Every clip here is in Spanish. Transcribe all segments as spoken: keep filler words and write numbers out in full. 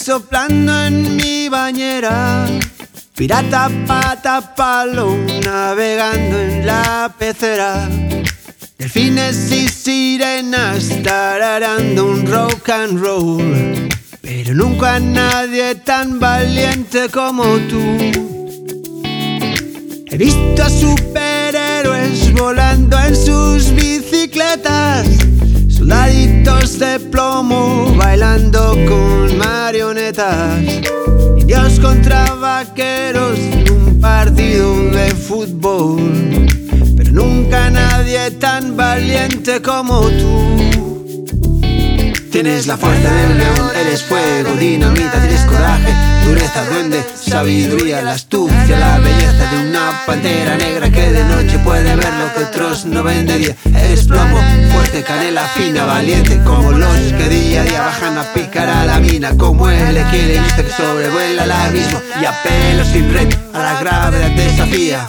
soplando en mi bañera, pirata pata palo navegando en la pecera. Delfines y sirenas tararando un rock and roll, pero nunca nadie tan valiente como tú. He visto a superhéroes volando en sus bicicletas, soldaditos de plomo bailando con marionetas, indios contra vaqueros en un partido de fútbol, pero nunca nadie tan valiente como tú. Tienes la fuerza de un león, eres fuego, dinamita, tienes coraje, dureza, duende, sabiduría, la astucia, la belleza de una pantera negra que de noche puede ver lo que otros no ven de día. Eres plomo, fuerte, canela fina, valiente, como los que día a día bajan a picar a la mina, como el equilibrista que sobrevuela el abismo y a pelo sin red a la gravedad desafía.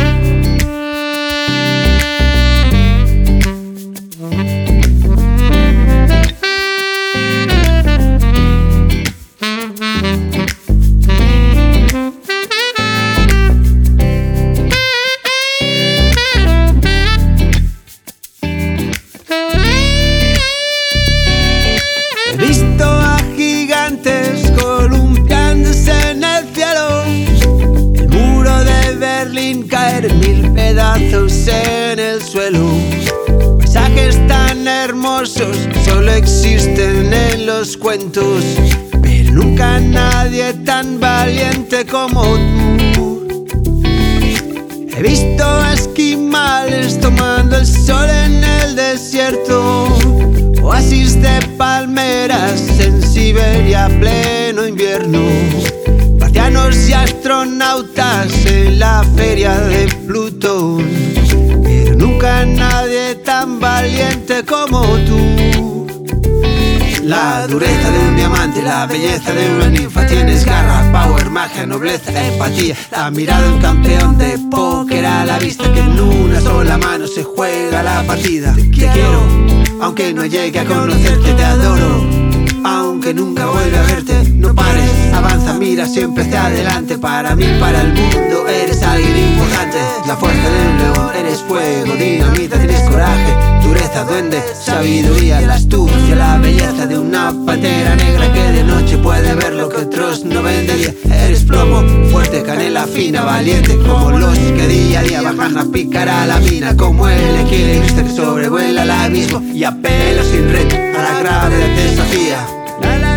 He visto a gigantes columpiándose en el cielo, el muro de Berlín caer en mil pedazos en el suelo. Paisajes tan hermosos solo existen en los cuentos, pero nunca nadie tan valiente como tú. He visto a esquimales tomando el sol en el desierto, oasis de palmeras en Siberia pleno invierno, marcianos y astronautas en la feria de Plutón, pero nunca nadie tan valiente como tú. La dureza de un diamante, la belleza de una ninfa, tienes garra, power, magia, nobleza, empatía, la mirada de un campeón de póker a la vista, que en una sola mano se juega la partida. Te quiero, aunque no llegue a conocerte, te adoro, aunque nunca vuelva a verte. No pares, avanza, mira siempre hacia adelante, para mí, para el mundo, eres alguien importante. La fuerza de un león, eres fuego, dinamita, tienes coraje, dureza, duende, sabiduría, la astucia, la belleza de una pantera negra que de noche puede ver lo que otros no ven de día. Eres plomo, fuerte, canela fina, valiente, como los que día a día bajan a picar a la mina, como el equilibrista que sobrevuela el abismo y a pelo sin red a la gravedad desafía. La, la,